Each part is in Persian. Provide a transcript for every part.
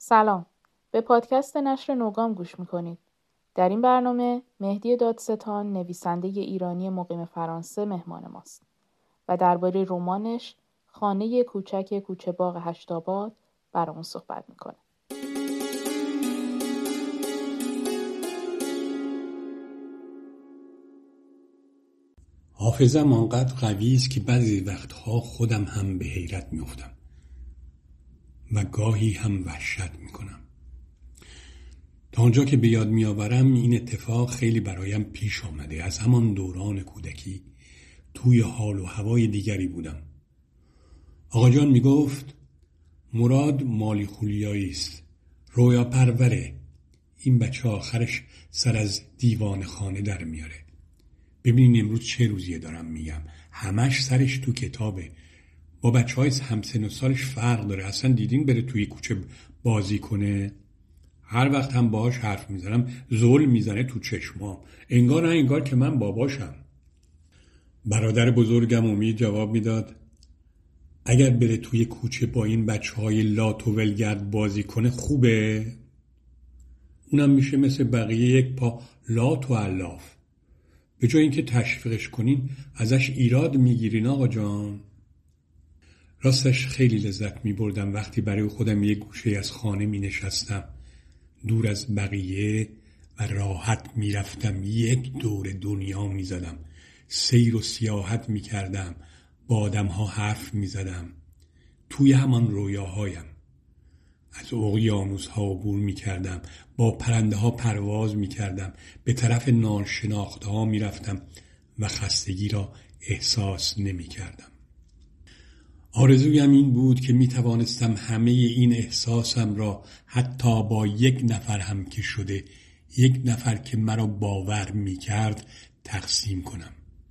سلام. به پادکست نشر نوگام گوش میکنید. در این برنامه مهدی دادستان نویسنده ایرانی مقیم فرانسه مهمان ماست و درباره رمانش خانه کوچک کوچه باغ هشت‌آباد برامون صحبت میکنه. حافظم آنقدر قوی است که بعضی وقتها خودم هم به حیرت میافتم و گاهی هم وحشت میکنم. تا آنجا که به یاد میآورم این اتفاق خیلی برایم پیش آمده. از همان دوران کودکی توی حال و هوای دیگری بودم. آقا جان میگفت مراد مالی خولیایی است، رویا پروره. این بچه آخرش سر از دیوان خانه در میاره. ببینین امروز چه روزیه دارم میگم، همش سرش تو کتابه. با بچه های همسن و سالش فرق داره. اصلا دیدین بره توی کوچه بازی کنه؟ هر وقت هم باهاش حرف میزنم زل میزنه تو چشمام، انگار نه انگار که من باباشم. برادر بزرگم امید جواب میداد اگر بره توی کوچه با این بچه های لات و ولگرد بازی کنه خوبه؟ اونم میشه مثل بقیه یک پا لات و علاف. به جای اینکه تشویقش کنین ازش ایراد میگیرین آقا جان. راستش خیلی لذت میبردم وقتی برای خودم یک گوشه از خانه مینشستم، دور از بقیه، و راحت میرفتم یک دور دنیا میزدم، سیر و سیاحت میکردم، با آدمها حرف میزدم، توی همان رویاهایم. از اقیانوس‌ها عبور می‌کردم، با پرنده‌ها پرواز می‌کردم، به طرف ناشناخته‌ها می‌رفتم و خستگی را احساس نمی‌کردم. آرزویم این بود که می‌توانستم همه این احساسم را حتی با یک نفر هم که شده، یک نفر که مرا باور می‌کرد، تقسیم کنم.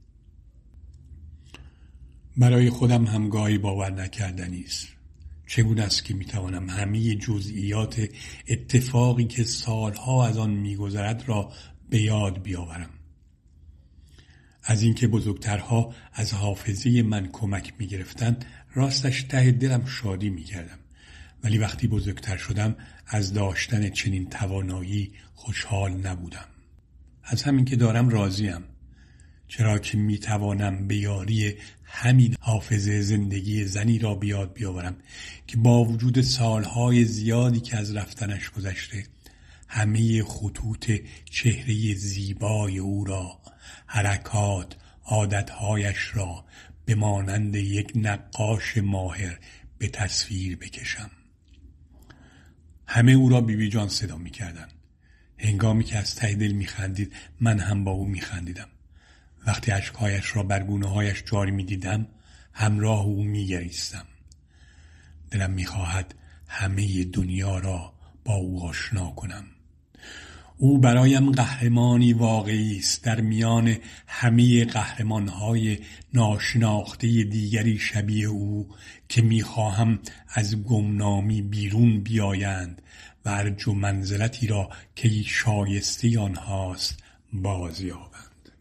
برای خودم هم گاهی باور نکردنی است. چگونه است که میتوانم همه جزئیات اتفاقی که سالها از آن میگذرد را به یاد بیاورم؟ از اینکه بزرگترها از حافظه من کمک میگرفتند راستش ته دلم شادی میکردم، ولی وقتی بزرگتر شدم از داشتن چنین توانایی خوشحال نبودم. از همین که دارم راضیم، چرا که میتوانم به یاری همین حافظه زندگی زنی را به یاد بیاورم که با وجود سالهای زیادی که از رفتنش گذشته، همه خطوط چهره زیبای او را، حرکات، عادتهایش را به مانند یک نقاش ماهر به تصویر بکشم. همه او را بیبی جان صدا می‌کردند. هنگامی که از ته دل می‌خندید من هم با او می‌خندیدم. وقتی اشک‌هایش را بر گونه‌هایش جاری می‌دیدم همراه او می‌گریستم. دلم می‌خواهد همه دنیا را با او آشنا کنم. او برایم قهرمانی واقعی است در میان همه قهرمان‌های ناشناخته دیگری شبیه او که می‌خواهم از گمنامی بیرون بیایند و ارج و منزلتی را که شایسته آنهاست بازیابند.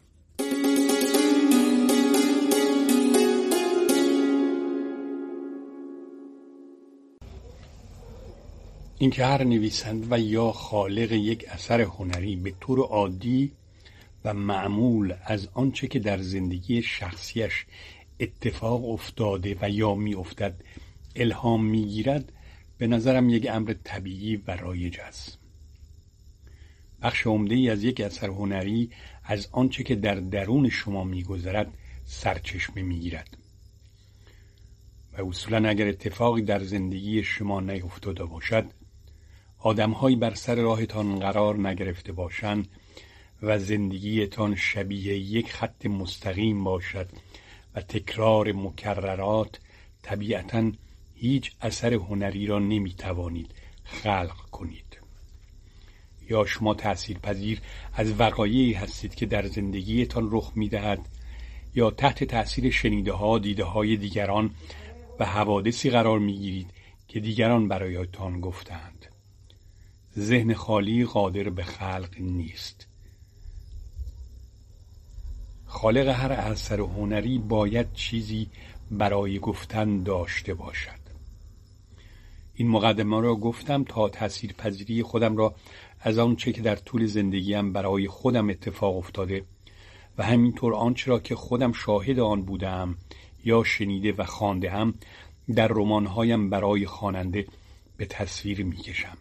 اینکه هر نویسنده و یا خالق یک اثر هنری به طور عادی و معمول از آنچه که در زندگی شخصیش اتفاق افتاده و یا می افتد الهام می گیرد، به نظرم یک امر طبیعی و رایج است. بخش عمده‌ای از یک اثر هنری از آنچه که در درون شما می گذرد سرچشمه می گیرد و اصولا اگر اتفاقی در زندگی شما نیفتاده باشد، آدم‌هایی بر سر راهتان قرار نگرفته باشند و زندگیتان شبیه یک خط مستقیم باشد و تکرار مکررات، طبیعتاً هیچ اثر هنری را نمی‌توانید خلق کنید. یا شما تأثیرپذیر از وقایعی هستید که در زندگیتان رخ می‌دهد، یا تحت تأثیر شنیده‌ها، دیده‌های دیگران و حوادثی قرار می‌گیرید که دیگران برایتان گفتند. ذهن خالی قادر به خلق نیست. خالق هر اثر هنری باید چیزی برای گفتن داشته باشد. این مقدمه را گفتم تا تاثیرپذیری خودم را از آنچه که در طول زندگیم برای خودم اتفاق افتاده و همینطور آنچه را که خودم شاهد آن بودم یا شنیده و خوانده‌ام در رمان‌هایم برای خواننده به تصویر می‌کشم.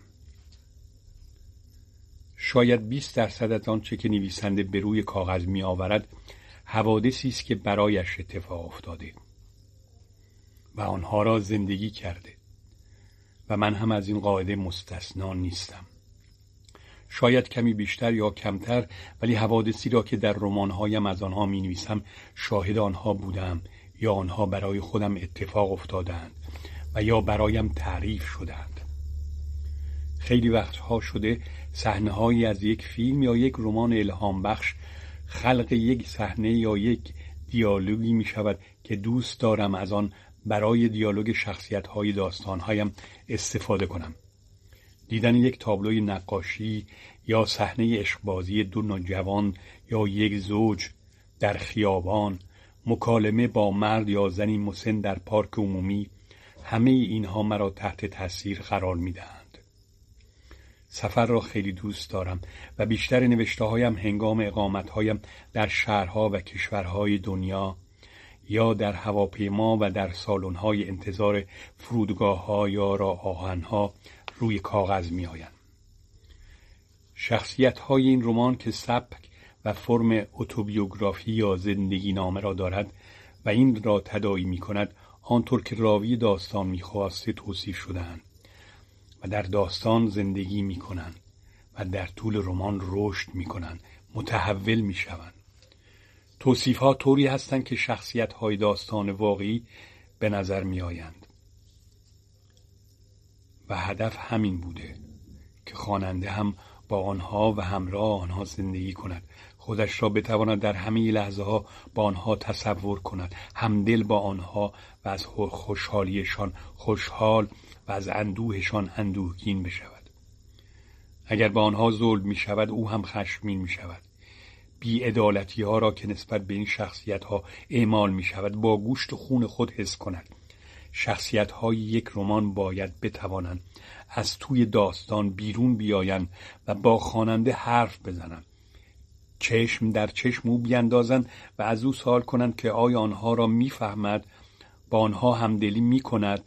شاید 20% از آنچه که نویسنده به روی کاغذ می‌آورد حوادثی است که برایش اتفاق افتاده و آنها را زندگی کرده و من هم از این قاعده مستثنا نیستم. شاید کمی بیشتر یا کمتر، ولی حوادثی را که در رمان‌هایم از آنها می‌نویسم شاهد آنها بودم یا آنها برای خودم اتفاق افتادند و یا برایم تعریف شدند. خیلی وقتها شده صحنه‌هایی از یک فیلم یا یک رمان الهام بخش خلق یک صحنه یا یک دیالوگی می شود که دوست دارم از آن برای دیالوگ شخصیت‌های داستان‌هایم استفاده کنم. دیدن یک تابلوی نقاشی یا صحنه عشقبازی دو نوجوان یا یک زوج در خیابان، مکالمه با مرد یا زنی مسن در پارک عمومی، همه اینها مرا تحت تاثیر قرار می‌دهند. سفر را خیلی دوست دارم و بیشتر نوشته‌هایم هنگام اقامت‌هایم در شهرها و کشورهای دنیا یا در هواپیما و در سالن‌های انتظار فرودگاه‌ها یا راه آهن‌ها روی کاغذ می‌آیند. شخصیت‌های این رمان که سبک و فرم اتوبیوگرافی یا زندگی نامه را دارد و این را تداعی می‌کند آنطور که راوی داستان می‌خواسته توصیف شده‌اند و در داستان زندگی می‌کنند و در طول رمان رشد می‌کنند، متحول می‌شوند. توصیف‌ها طوری هستند که شخصیت‌های داستان واقعی به نظر می‌آیند و هدف همین بوده که خواننده هم با آنها و همراه آنها زندگی کند، خودش را بتواند در همه لحظه‌ها با آنها تصور کند، همدل با آنها و از خوشحالیشان خوشحال و از اندوهشان اندوهگین بشود. اگر با آنها ظلم می شود او هم خشمگین می شود. بی‌عدالتی ها را که نسبت به این شخصیت ها اعمال می شود با گوشت و خون خود حس کند. شخصیت های یک رمان باید بتوانند از توی داستان بیرون بیایند و با خواننده حرف بزنند، چشم در چشم او بیندازند و از او سوال کنند که آیا آنها را میفهمد، با آنها همدلی میکند.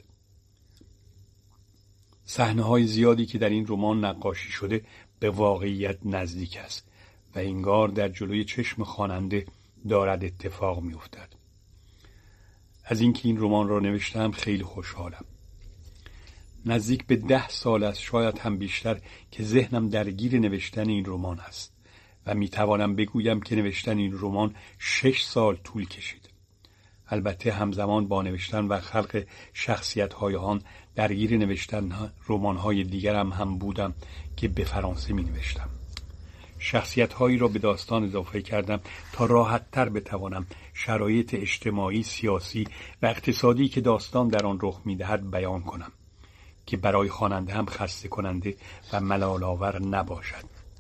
صحنه‌های زیادی که در این رمان نقاشی شده به واقعیت نزدیک است و انگار در جلوی چشم خواننده دارد اتفاق میافتد. از اینکه این رمان را نوشتم خیلی خوشحالم. نزدیک به 10 سال است، شاید هم بیشتر، که ذهنم درگیر نوشتن این رمان است و میتوانم بگویم که نوشتن این رمان 6 سال طول کشید. البته همزمان با نوشتن و خلق شخصیت‌های آن درگیر نوشتن رمان‌های دیگرم هم بودم که به فرانسه می‌نوشتم. شخصیت‌هایی را به داستان اضافه کردم تا راحت‌تر بتوانم شرایط اجتماعی، سیاسی و اقتصادی که داستان در آن رخ می‌دهد بیان کنم که برای خواننده هم خسته کننده و ملال‌آور نباشد.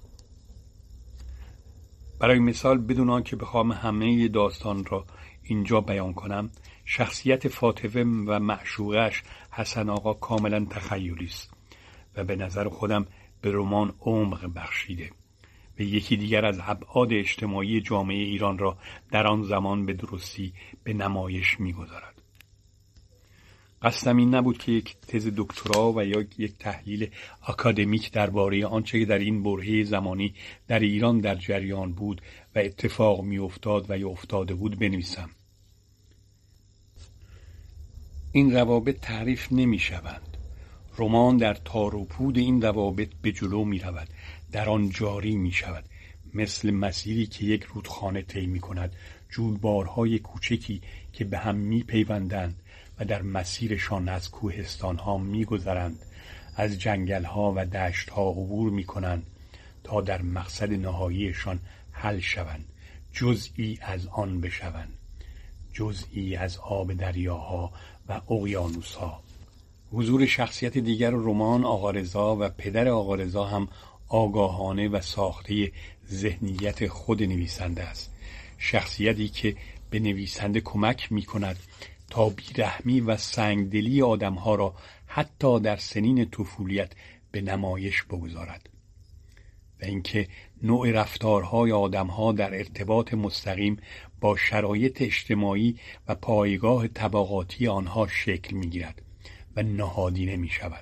برای مثال بدون آنکه بخوام همه داستان را اینجا بیان کنم، شخصیت فاطمه و معشوقش حسن آقا کاملا تخیلی است و به نظر خودم به رمان عمق بخشیده و یکی دیگر از ابعاد اجتماعی جامعه ایران را در آن زمان به درستی به نمایش می‌گذارد. قصدم این نبود که یک تز دکترا و یا یک تحلیل اکادمیک درباره آنچه در این برهه زمانی در ایران در جریان بود و اتفاق میافتاد و یا افتاده بود بنویسم. این روابط تعریف نمی‌شوند. رمان در تار و پود این روابط به جلو می‌رود، در آن جاری می‌شود، مثل مسیری که یک رودخانه طی می‌کند، جویبارهای کوچکی که به هم می‌پیوندند و در مسیرشان از کوهستان‌ها می‌گذرند، از جنگل‌ها و دشت‌ها عبور می‌کنند تا در مقصد نهاییشان حل شوند، جزئی از آن بشوند، جزئی از آب دریاها و اقیانوس‌ها. حضور شخصیت دیگر رمان آقا رضا و پدر آقا رضا هم آگاهانه و ساخته ذهنیت خود نویسنده است. شخصیتی که به نویسنده کمک می‌کند تا بیرحمی و سنگدلی آدم‌ها را حتی در سنین طفولیت به نمایش بگذارد و اینکه نوع رفتارهای آدمها در ارتباط مستقیم با شرایط اجتماعی و پایگاه طبقاتی آنها شکل می‌گیرد و نهادینه می‌شود.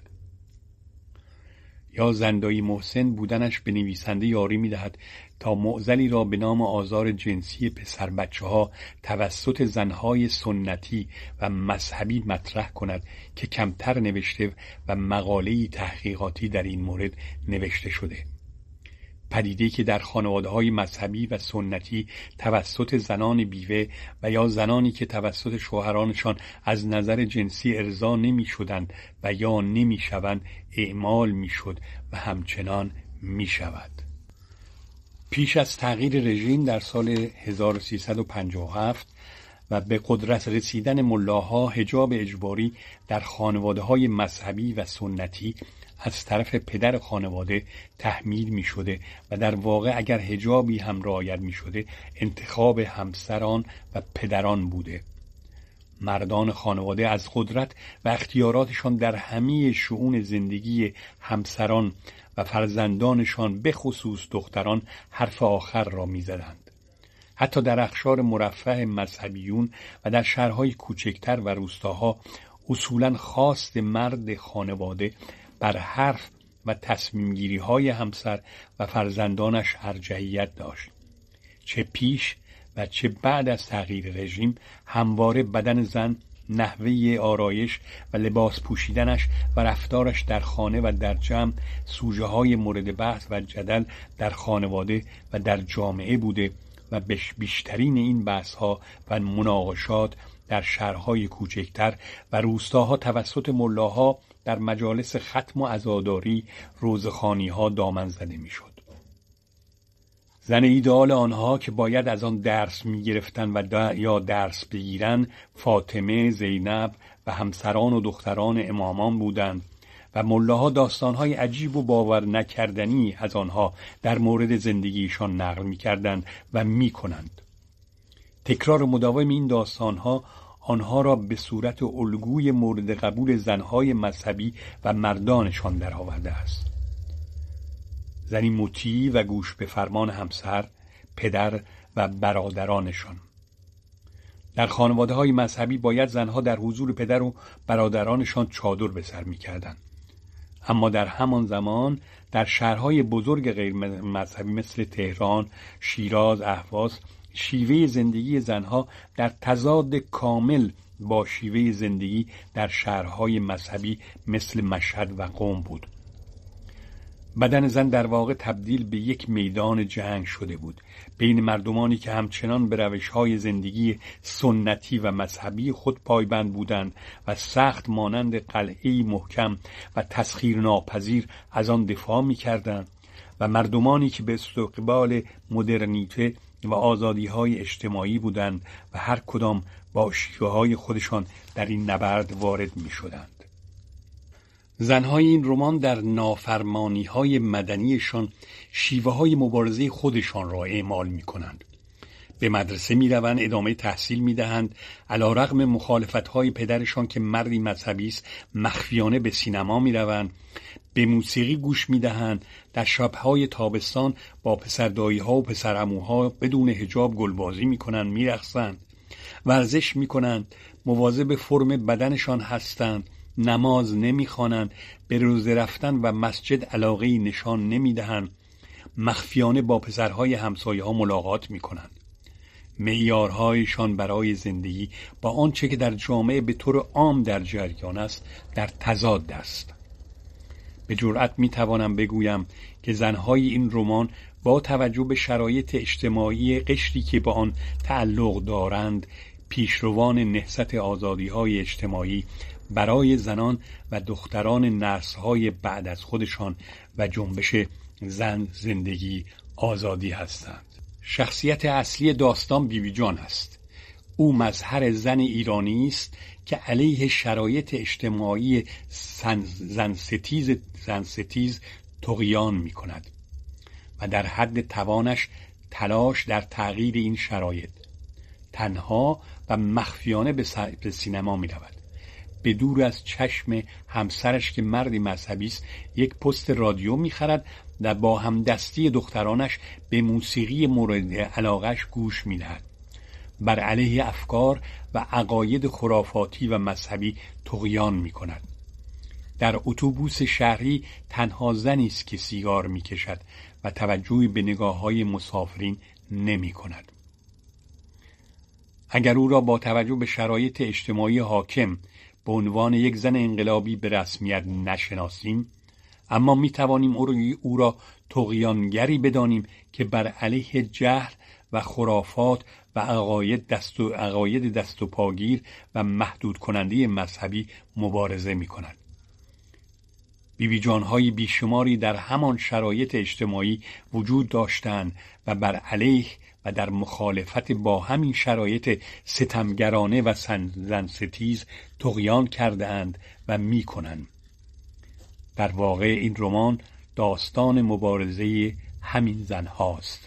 یا زندایی محسن بودنش به نویسنده یاری می‌دهد تا معضلی را به نام آزار جنسی پسر بچه‌ها توسط زنهای سنتی و مذهبی مطرح کند که کمتر نوشته و مقاله‌ای تحقیقاتی در این مورد نوشته شده. پدیده‌ای که در خانواده‌های مذهبی و سنتی توسط زنان بیوه و یا زنانی که توسط شوهرانشان از نظر جنسی ارضا نمی‌شدند و یا نمی‌شوند اعمال می‌شد و همچنان می‌شود. پیش از تغییر رژیم در سال 1357 و به قدرت رسیدن ملاها، حجاب اجباری در خانواده‌های مذهبی و سنتی از طرف پدر خانواده تحمیل می شده و در واقع اگر حجابی هم رعایت می شده انتخاب همسران و پدران بوده. مردان خانواده از قدرت و اختیاراتشان در همه شؤون زندگی همسران و فرزندانشان به خصوص دختران حرف آخر را می زدند. حتی در اقشار مرفه مذهبیون و در شهرهای کوچکتر و روستاها اصولاً خواست مرد خانواده بر حرف و تصمیم گیری های همسر و فرزندانش ارجحیت داشت. چه پیش و چه بعد از تغییر رژیم همواره بدن زن، نحوه آرایش و لباس پوشیدنش و رفتارش در خانه و در جمع سوژه های مورد بحث و جدل در خانواده و در جامعه بوده و بیشترین این بحث ها و مناقشات در شهرهای کوچکتر و روستاها توسط ملاها در مجالس ختم و عزاداری روزخوانی‌ها دامن زده می‌شد. زن ایدئال آنها که باید از آن درس می‌گرفتند و یا درس بگیرند فاطمه، زینب و همسران و دختران امامان بودند و ملاها داستان‌های عجیب و باور نکردنی از آنها در مورد زندگیشان نقل می‌کردند و می‌کنند. تکرار مداوم این داستان‌ها آنها را به صورت الگوی مورد قبول زنهای مذهبی و مردانشان درآورده است. زنی مطیع و گوش به فرمان همسر، پدر و برادرانشان. در خانواده‌های مذهبی باید زنها در حضور پدر و برادرانشان چادر به سر می‌کردند. اما در همان زمان در شهرهای بزرگ غیر مذهبی مثل تهران، شیراز، اهواز شیوه زندگی زنها در تضاد کامل با شیوه زندگی در شهرهای مذهبی مثل مشهد و قم بود. بدن زن در واقع تبدیل به یک میدان جنگ شده بود بین مردمانی که همچنان به روش‌های زندگی سنتی و مذهبی خود پایبند بودند و سخت مانند قلعه‌ای محکم و تسخیرناپذیر از آن دفاع می‌کردند و مردمانی که به استقبال مدرنیته و آزادی‌های اجتماعی بودند و هر کدام با شیوه‌های خودشان در این نبرد وارد می‌شدند. زنهای این رمان در نافرمانی‌های مدنیشان شیوه‌های مبارزه خودشان را اعمال می‌کنند. به مدرسه می‌روند، ادامه تحصیل می‌دهند، علی‌رغم مخالفت‌های پدرشان که مردی مذهبی است، مخفیانه به سینما می‌روند، به موسیقی گوش می‌دهند، در شب‌های تابستان با پسردایی‌ها و پسرعموها بدون حجاب گلبازی می‌کنند، می‌رقصند، ورزش می‌کنند، مواظب فرم بدنشان هستند، نماز نمی‌خوانند، به روزه رفتن و مسجد علاقه‌ای نشان نمی‌دهند، مخفیانه با پسرهای همسایه‌ها ملاقات می‌کنند. معیارهایشان برای زندگی با آنچه که در جامعه به طور عام در جریان است در تضاد است. به جرئت می‌توانم بگویم که زنهای این رمان با توجه به شرایط اجتماعی قشری که با آن تعلق دارند پیشروان نهضت آزادی‌های اجتماعی برای زنان و دختران نسل‌های بعد از خودشان و جنبش زن، زندگی، آزادی هستند. شخصیت اصلی داستان بیبی جان است. او مظهر زن ایرانی است که علیه شرایط اجتماعی زن ستیز طغیان می کند و در حد توانش تلاش در تغییر این شرایط تنها و مخفیانه به سینما می رود. به دور از چشم همسرش که مردی مذهبی است یک پست رادیو می‌خرد و با همدستی دخترانش به موسیقی مورد علاقه‌اش گوش می‌دهد. بر علیه افکار و عقاید خرافاتی و مذهبی طغیان می‌کند. در اتوبوس شهری تنها زنی است که سیگار می‌کشد و توجهی به نگاه‌های مسافرین نمی‌کند. اگر او را با توجه به شرایط اجتماعی حاکم به عنوان یک زن انقلابی به رسمیت نشناسیم، اما می توانیم او را طغیانگری بدانیم که بر علیه جهل و خرافات و عقاید دست و پاگیر و محدود کننده مذهبی مبارزه می کند. بیبی جان‌های بیشماری در همان شرایط اجتماعی وجود داشتند و بر علیه و در مخالفت با همین شرایط ستمگرانه و زنستیز طغیان کرده اند و می کنند. در واقع این رمان داستان مبارزه همین زن هاست.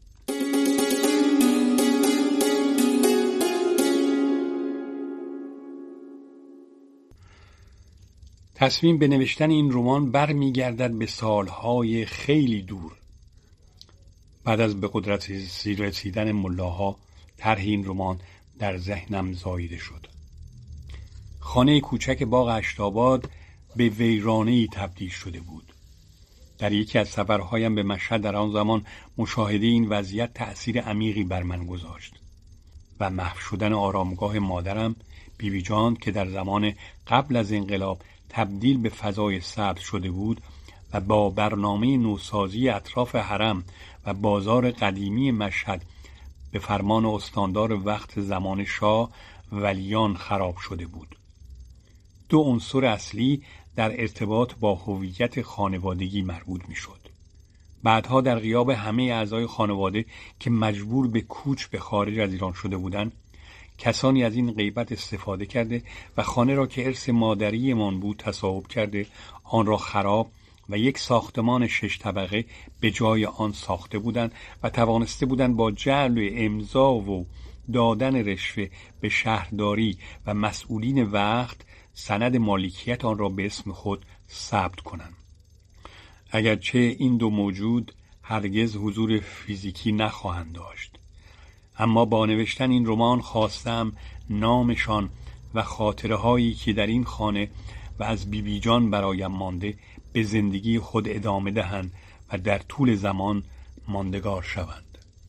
تصمیم به نوشتن این رمان برمیگردد به سالهای خیلی دور. بعد از به قدرت رسیدن ملاها طرح این رمان در ذهنم زاییده شد. خانه کوچک باغ اشت‌آباد به ویرانه‌ای تبدیل شده بود. در یکی از سفرهایم به مشهد در آن زمان مشاهده این وضعیت تأثیر عمیقی بر من گذاشت و محو شدن آرامگاه مادرم بیبی جان که در زمان قبل از انقلاب تبدیل به فضای سبز شده بود و با برنامه نوسازی اطراف حرم و بازار قدیمی مشهد به فرمان استاندار وقت زمان شاه ولیان خراب شده بود. دو عنصر اصلی در ارتباط با هویت خانوادگی مربوط می شد. بعدها در غیاب همه اعضای خانواده که مجبور به کوچ به خارج از ایران شده بودند، کسانی از این غیبت استفاده کرده و خانه را که ارث مادری من بود تصاحب کرده، آن را خراب و یک ساختمان 6 طبقه به جای آن ساخته بودند و توانسته بودند با جعل امضا و دادن رشوه به شهرداری و مسئولین وقت سند مالکیت آن را به اسم خود ثبت کنند. اگرچه این دو موجود هرگز حضور فیزیکی نخواهند داشت، اما با نوشتن این رمان خواستم نامشان و خاطره هایی که در این خانه و از بیبی جان برایم مانده به زندگی خود ادامه دهند و در طول زمان ماندگار شوند.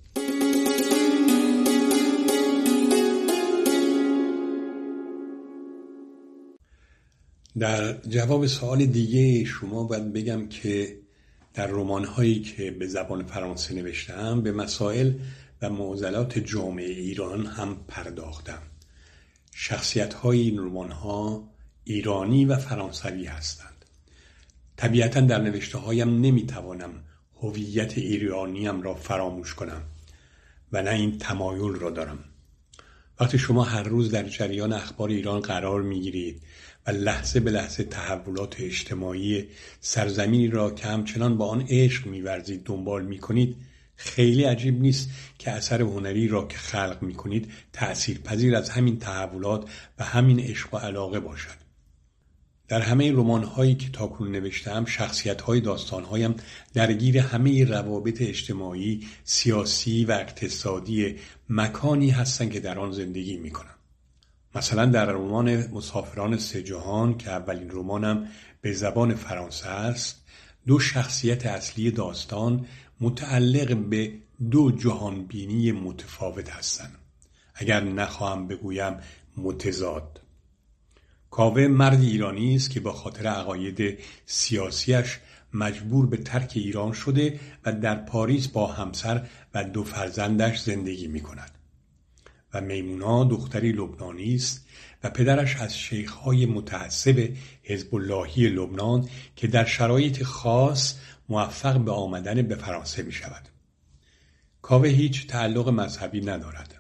در جواب سوال دیگه شما باید بگم که در رمان‌هایی که به زبان فرانسه نوشتم به مسائل و معضلات جامعه ایران هم پرداختم. شخصیت‌های این رمان‌ها ایرانی و فرانسوی هستند. طبیعتاً در نوشته‌هایم نمی‌توانم هویت ایرانیم را فراموش کنم و نه این تمایل را دارم. وقتی شما هر روز در جریان اخبار ایران قرار می‌گیرید و لحظه به لحظه تحولات اجتماعی سرزمینی را که همچنان با آن عشق می‌ورزید دنبال می‌کنید، خیلی عجیب نیست که اثر هنری را که خلق می‌کنید تأثیرپذیر از همین تحولات و همین عشق و علاقه باشد. در همه رمان‌هایی که تاکنون نوشتم، شخصیت‌های داستان‌هایم درگیر همه روابط اجتماعی، سیاسی و اقتصادی مکانی هستند که در آن زندگی می‌کنم. مثلا در رمان مسافران سه جهان که اولین رمانم به زبان فرانسه است، دو شخصیت اصلی داستان متعلق به دو جهانبینی متفاوت هستند، اگر نخواهم بگویم متضاد. کاوه مردی ایرانی است که با خاطر عقاید سیاسیش مجبور به ترک ایران شده و در پاریس با همسر و 2 فرزندش زندگی می کند. و میمونا دختری لبنانی است و پدرش از شیخ‌های متعصب حزب اللهی لبنان که در شرایط خاص موفق به آمدن به فرانسه می شود. کاوه هیچ تعلق مذهبی ندارد.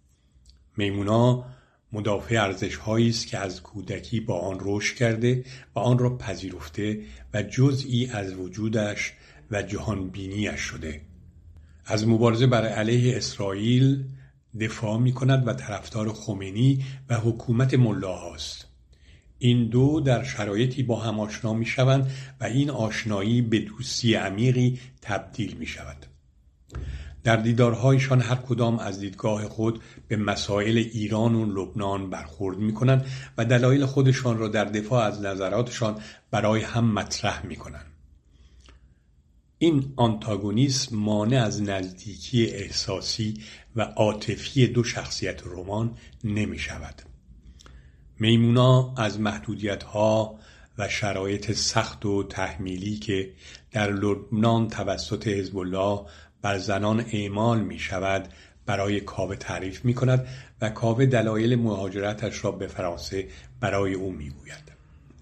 میمونا مدافع ارزش‌هایی است که از کودکی با آن رشد کرده و آن را پذیرفته و جزئی از وجودش و جهانبینیش شده. از مبارزه بر علیه اسرائیل دفاع می کند و طرفدار خمینی و حکومت ملاهاست. این دو در شرایطی با هم آشنا می شوند و این آشنایی به دوستی عمیقی تبدیل می شود. در دیدارهایشان هر کدام از دیدگاه خود به مسائل ایران و لبنان برخورد می کنند و دلایل خودشان را در دفاع از نظراتشان برای هم مطرح می کنند. این آنتاگونیسم مانع از نزدیکی احساسی و عاطفی دو شخصیت رمان نمی شود. میمونا از محدودیت‌ها و شرایط سخت و تحمیلی که در لبنان توسط حزب الله بر زنان اعمال می شود برای کاوه تعریف می کند و کاوه دلایل مهاجرتش را به فرانسه برای او می گوید.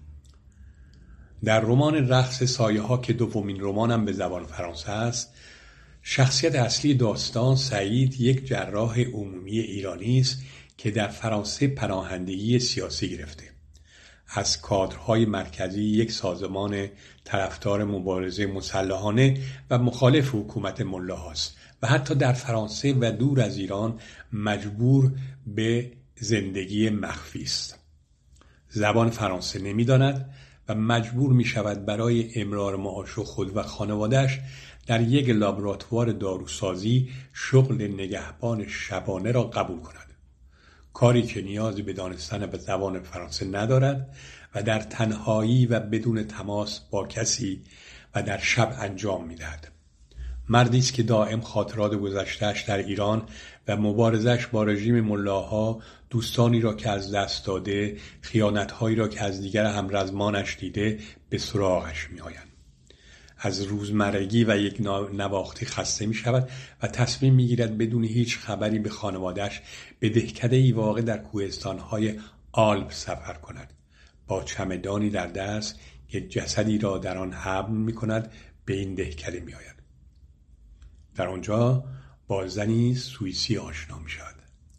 در رمان رقص سایه ها که دومین رمانم به زبان فرانسه است، شخصیت اصلی داستان سعید یک جراح عمومی ایرانی است که در فرانسه پناهندگی سیاسی گرفته. از کادرهای مرکزی یک سازمان طرفدار مبارزه مسلحانه و مخالف حکومت ملاهاست و حتی در فرانسه و دور از ایران مجبور به زندگی مخفی است. زبان فرانسه نمی‌داند و مجبور می شود برای امرار معاش خود و خانواده‌اش در یک لابراتوار داروسازی شغل نگهبان شبانه را قبول کند. کاری که نیازی به دانستن به زبان فرانسه ندارد و در تنهایی و بدون تماس با کسی و در شب انجام می دهد. مردی است که دائم خاطرات گذشته‌اش در ایران و مبارزش با رژیم ملاها، دوستانی را که از دست داده، خیانت‌هایی را که از دیگر همرزمانش دیده به سراغش می‌آیند. از روزمرگی و یک نواختی خسته می‌شود و تصمیم می‌گیرد بدون هیچ خبری به خانواده‌اش به دهکده‌ای واقع در کوهستان‌های آلپ سفر کند. با چمدانی در دست که جسدی را در آن حمل می‌کند به این دهکده می‌آید. در آنجا با زنی سوئیسی آشنا می‌شود.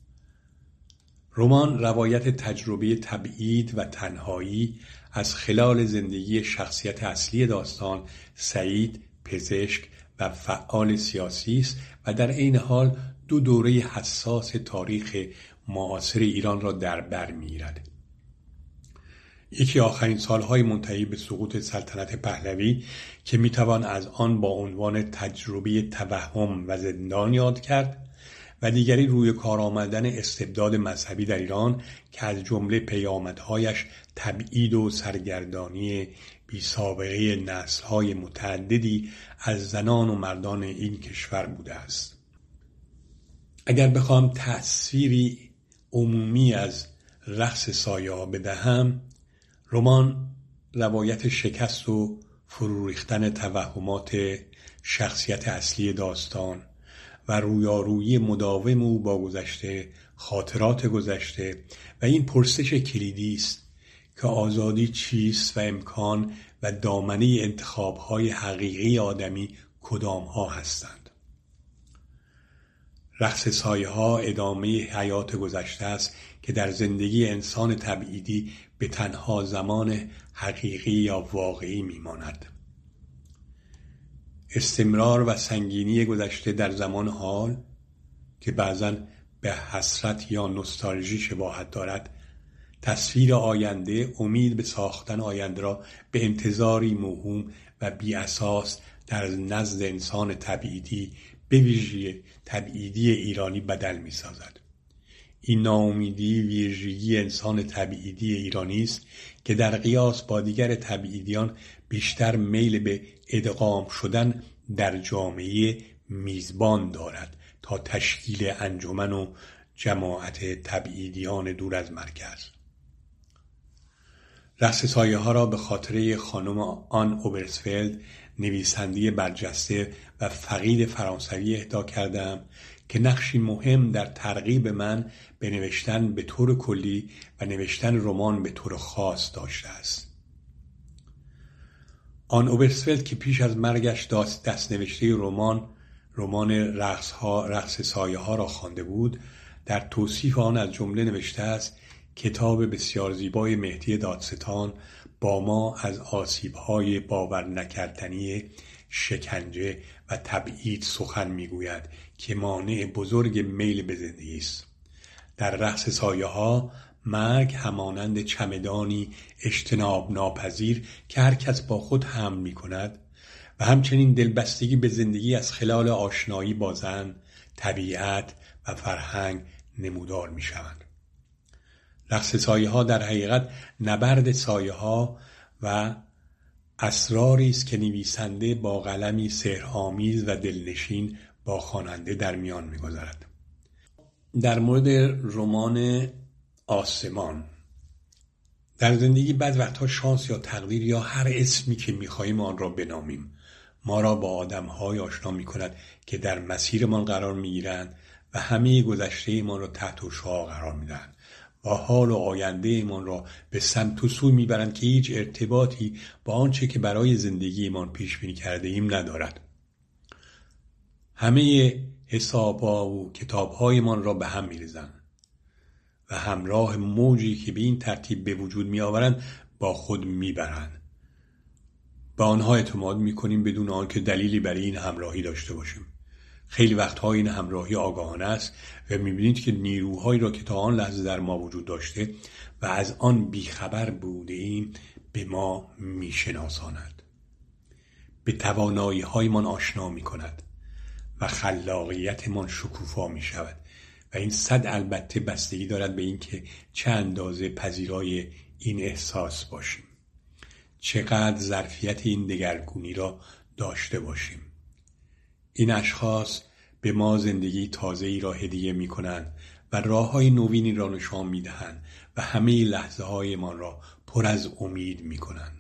رمان روایت تجربه تبعید و تنهایی از خلال زندگی شخصیت اصلی داستان، سعید، پزشک و فعال سیاسی است و در عین حال دو دوره حساس تاریخ معاصر ایران را در بر می‌گیرد. یکی آخرین سالهای منتهی به سقوط سلطنت پهلوی که میتوان از آن با عنوان تجربه توهم و زندان یاد کرد و دیگری روی کار آمدن استبداد مذهبی در ایران که از جمله پیامدهایش تبعید و سرگردانی بی سابقه نسل‌های متعددی از زنان و مردان این کشور بوده است. اگر بخوام تصویری عمومی از رقص سایه ها بدهم، رمان روایت شکست و فرو ریختن توهمات شخصیت اصلی داستان و رویارویی مداوم او با گذشته، خاطرات گذشته و این پرسش کلیدی است که آزادی چیست و امکان و دامنه انتخاب‌های حقیقی آدمی کدام‌ها هستند. رقص سایه‌ها ادامه حیات گذشته است که در زندگی انسان تبعیدی به تنها زمان حقیقی یا واقعی میماند. استمرار و سنگینی گذشته در زمان حال که بعضاً به حسرت یا نوستالژی شباهت دارد، تصویر آینده، امید به ساختن آینده را به انتظاری موهوم و بی اساس در نزد انسان تبعیدی، به ویژه تبعیدی ایرانی بدل می سازد. این ناامیدی ویژگی انسان تبعیدی ایرانی است که در قیاس با دیگر تبعیدیان بیشتر میل به ادغام شدن در جامعه میزبان دارد تا تشکیل انجمن و جماعت تبعیدیان دور از مرکز. رقص سایه ها را به خاطره خانم آن اوبرسفلد، نویسنده برجسته و فقید فرانسوی اهدا کردم که نقشی مهم در ترغیب من به نوشتن به طور کلی و نوشتن رمان به طور خاص داشته است. آن اوبرسفلد که پیش از مرگش دست نوشته رمان رقص سایه ها را خوانده بود، در توصیف آن از جمله نوشته است: کتاب بسیار زیبای مهدی دادستان با ما از آسیب‌های باور نکردنی شکنجه و تبعید سخن می‌گوید که مانع بزرگ میل به زندگی است. در رقص سایه ها مرگ همانند چمدانی اجتناب ناپذیر که هر کس با خود حمل می کند و همچنین دلبستگی به زندگی از خلال آشنایی با زن، طبیعت و فرهنگ نمودار می شوند. رقص سایه ها در حقیقت نبرد سایه ها و اسراری است که نویسنده با قلمی سحرآمیز و دلنشین با خواننده در میان می‌گذارد. در مورد رمان آسمان، در زندگی بعض وقتها شانس یا تقدیر یا هر اسمی که می‌خواهیم آن را بنامیم ما را با آدم‌های آشنا می‌کند که در مسیرمان قرار می‌گیرند و همه گذشته‌مان را تحت شعاع قرار می‌دهند و حال و آینده ایمان را به سمت و سوی میبرند که هیچ ارتباطی با آنچه که برای زندگی ایمان پیش بینی کرده ایم ندارد. همه حسابها و کتابهای ایمان را به هم میریزند و همراه موجی که به این ترتیب به وجود میآورند با خود میبرند. به آنها اعتماد میکنیم بدون آنکه دلیلی برای این همراهی داشته باشیم. خیلی وقتها این همراهی آگاهانه است و می‌بینید که نیروهایی را که تا آن لحظه در ما وجود داشته و از آن بیخبر بوده ایم به ما میشناساند، به توانایی‌هایمان آشنا می‌کند و خلاقیتمان شکوفا می‌شود و این صد البته بستگی دارد به این که چه اندازه پذیرای این احساس باشیم، چقدر ظرفیت این دگرگونی را داشته باشیم. این اشخاص به ما زندگی تازه‌ای را هدیه می‌کنند و راه‌های نوینی را نشان می‌دهند و همه لحظه‌هایمان را پر از امید می‌کنند.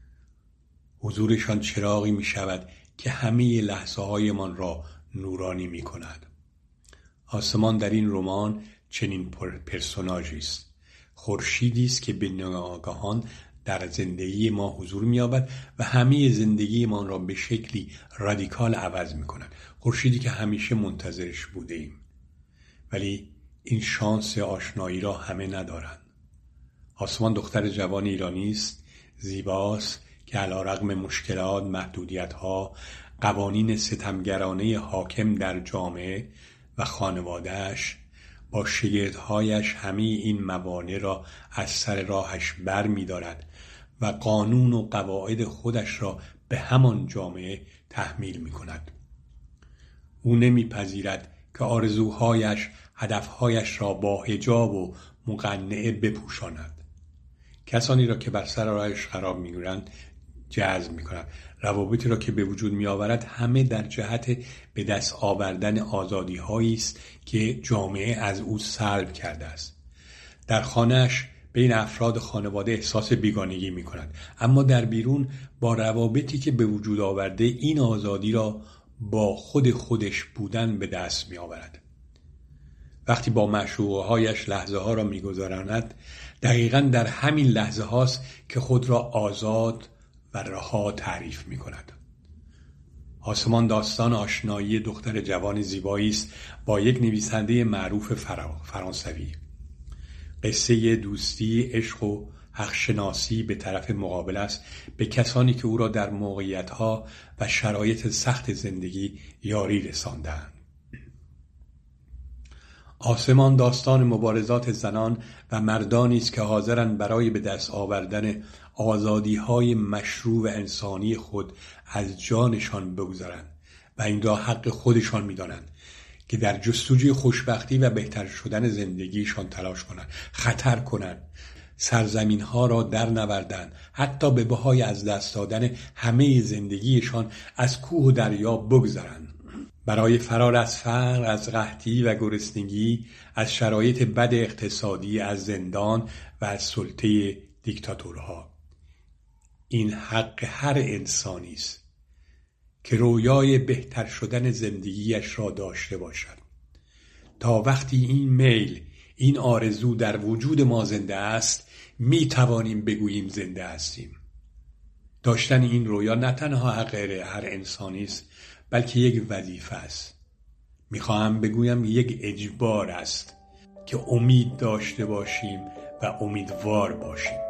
حضورشان چراغی می‌شود که همه لحظه‌هایمان را نورانی می‌کند. آسمان در این رمان چنین پرسوناژی است. خورشیدی است که به ناگهان در زندگی ما حضور می‌یابد و همه زندگیمان را به شکلی رادیکال عوض می‌کند. خورشیدی که همیشه منتظرش بوده ایم. ولی این شانس آشنایی را همه ندارند. آسمان دختر جوان ایرانی است، زیباست که علی‌رغم مشکلات، محدودیت‌ها، قوانین ستمگرانه حاکم در جامعه و خانواده‌اش با شگردهایش همه این موانع را از سر راهش بر می‌دارد و قانون و قواعد خودش را به همان جامعه تحمیل می‌کند. او نمی‌پذیرد که آرزوهایش، هدفهایش را با حجاب و مقنعه بپوشاند. کسانی را که بر سر راهش قرار می‌گیرند جذب می‌کند. روابطی را که به وجود می‌آورد همه در جهت به دست آوردن آزادی‌هایی است که جامعه از او سلب کرده است. در خانه‌اش بین افراد خانواده احساس بیگانگی می‌کند، اما در بیرون با روابطی که به وجود آورده این آزادی را با خودش بودن به دست می‌آورد. وقتی با معشوقه‌هایش لحظه‌ها را می‌گذراند، دقیقاً در همین لحظه هاست که خود را آزاد و رها تعریف می‌کند. آسمان داستان آشنایی دختر جوان زیبایی است با یک نویسنده معروف فرانسوی. قصه دوستی، عشق و حق‌شناسی به طرف مقابل است به کسانی که او را در موقعیت‌ها و شرایط سخت زندگی یاری رساندند. آسمان داستان مبارزات زنان و مردانی است که حاضرند برای به دست آوردن آزادی‌های مشروع و انسانی خود از جانشان بگذارند و این را حق خودشان می‌دانند که در جستجوی خوشبختی و بهتر شدن زندگیشان تلاش کنند، خطر کنند، سرزمین‌ها را در نوردند، حتی به بهای از دست دادن همه زندگیشان از کوه و دریا بگذرند. برای فرار از فقر، از قحطی و گرسنگی، از شرایط بد اقتصادی، از زندان و از سلطه دیکتاتورها. این حق هر انسانی است که رویای بهتر شدن زندگیش را داشته باشد. تا وقتی این میل، این آرزو در وجود ما زنده است، می توانیم بگوییم زنده هستیم. داشتن این رویا نه تنها حق هر انسانی است، بلکه یک وظیفه است. میخواهم بگویم یک اجبار است که امید داشته باشیم و امیدوار باشیم.